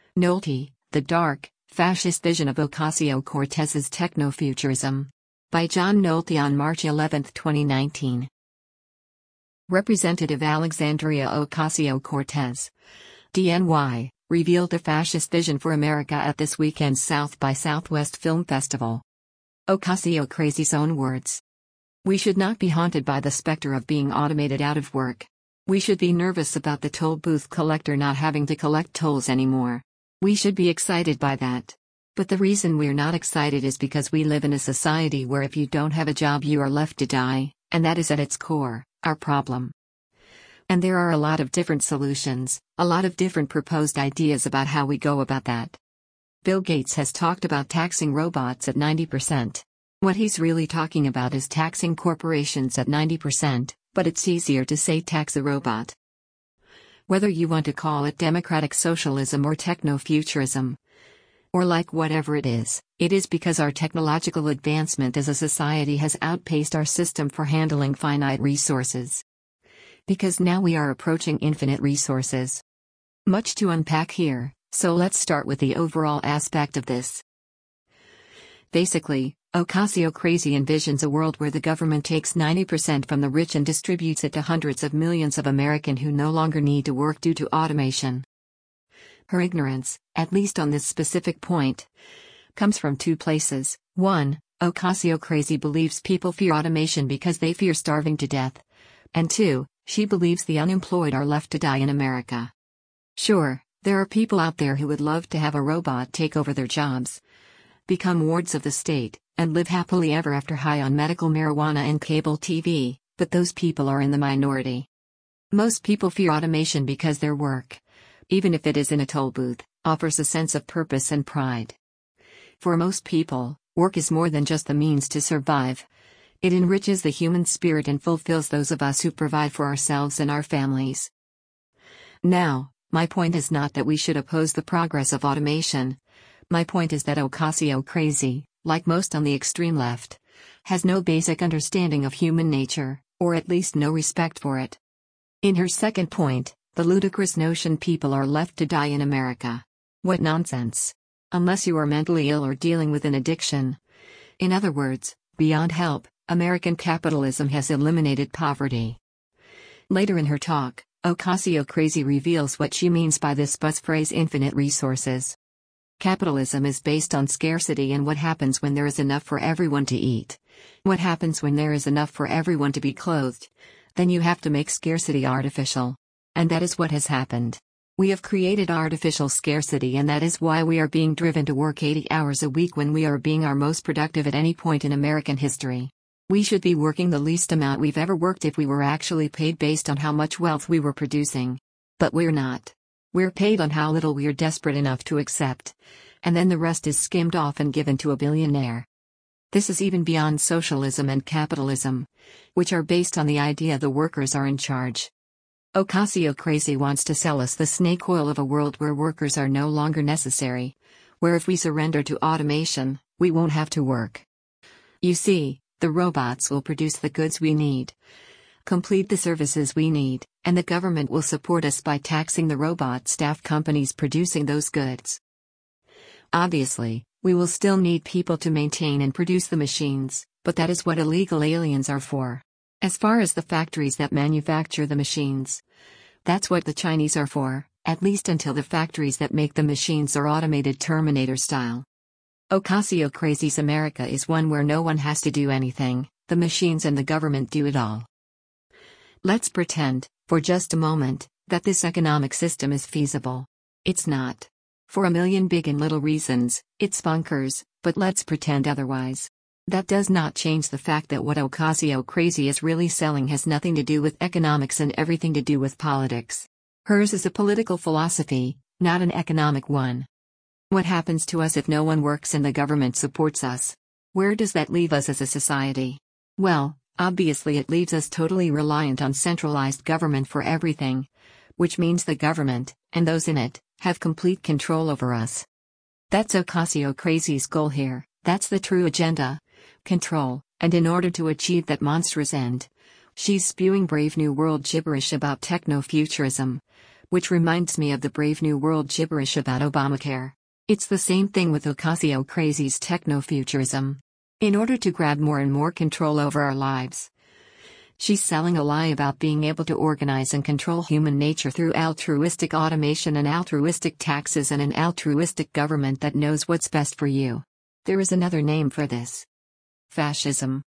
Nolte, The Dark, Fascist Vision of Ocasio-Cortez's Technofuturism. By John Nolte on March 11, 2019. Representative Alexandria Ocasio-Cortez, DNY, revealed a fascist vision for America at this weekend's South by Southwest Film Festival. Ocasio-Crazy's own words. We should not be haunted by the specter of being automated out of work. We should be nervous about the toll booth collector not having to collect tolls anymore. We should be excited by that. But the reason we're not excited is because we live in a society where if you don't have a job you are left to die, and that is at its core, our problem. And there are a lot of different solutions, a lot of different proposed ideas about how we go about that. Bill Gates has talked about taxing robots at 90%. What he's really talking about is taxing corporations at 90%, but it's easier to say tax a robot. Whether you want to call it democratic socialism or technofuturism, or like whatever it is because our technological advancement as a society has outpaced our system for handling finite resources. Because now we are approaching infinite resources. Much to unpack here, so let's start with the overall aspect of this. Basically, Ocasio-Crazy envisions a world where the government takes 90% from the rich and distributes it to hundreds of millions of Americans who no longer need to work due to automation. Her ignorance, at least on this specific point, comes from two places. 1. Ocasio-Crazy believes people fear automation because they fear starving to death. And 2. She believes the unemployed are left to die in America. Sure, there are people out there who would love to have a robot take over their jobs, become wards of the state, and live happily ever after high on medical marijuana and cable TV, but those people are in the minority. Most people fear automation because their work, even if it is in a toll booth, offers a sense of purpose and pride. For most people, work is more than just the means to survive. It enriches the human spirit and fulfills those of us who provide for ourselves and our families. Now, my point is not that we should oppose the progress of automation. My point is that Ocasio-Crazy, like most on the extreme left, has no basic understanding of human nature, or at least no respect for it. In her second point, the ludicrous notion people are left to die in America. What nonsense. Unless you are mentally ill or dealing with an addiction. In other words, beyond help, American capitalism has eliminated poverty. Later in her talk, Ocasio-Crazy reveals what she means by this buzz phrase infinite resources. Capitalism is based on scarcity and what happens when there is enough for everyone to eat. What happens when there is enough for everyone to be clothed? Then you have to make scarcity artificial. And that is what has happened. We have created artificial scarcity, and that is why we are being driven to work 80 hours a week when we are being our most productive at any point in American history. We should be working the least amount we've ever worked if we were actually paid based on how much wealth we were producing. But we're not. We're paid on how little we're desperate enough to accept. And then the rest is skimmed off and given to a billionaire. This is even beyond socialism and capitalism, which are based on the idea the workers are in charge. Ocasio-Crazy wants to sell us the snake oil of a world where workers are no longer necessary, where if we surrender to automation, we won't have to work. You see, the robots will produce the goods we need, complete the services we need, and the government will support us by taxing the robot staff companies producing those goods. Obviously, we will still need people to maintain and produce the machines, but that is what illegal aliens are for. As far as the factories that manufacture the machines, that's what the Chinese are for, at least until the factories that make the machines are automated Terminator style. Ocasio-Crazy's America is one where no one has to do anything, the machines and the government do it all. Let's pretend, for just a moment, that this economic system is feasible. It's not. For a million big and little reasons, it's bonkers, but let's pretend otherwise. That does not change the fact that what Ocasio-Crazy is really selling has nothing to do with economics and everything to do with politics. Hers is a political philosophy, not an economic one. What happens to us if no one works and the government supports us? Where does that leave us as a society? Well, obviously it leaves us totally reliant on centralized government for everything, which means the government, and those in it, have complete control over us. That's Ocasio-Crazy's goal here, that's the true agenda. Control, and in order to achieve that monstrous end, she's spewing Brave New World gibberish about technofuturism, Which reminds me of the Brave New World gibberish about Obamacare. It's the same thing with Ocasio-Crazy's techno-futurism. In order to grab more and more control over our lives, she's selling a lie about being able to organize and control human nature through altruistic automation and altruistic taxes and an altruistic government that knows what's best for you. There is another name for this: fascism.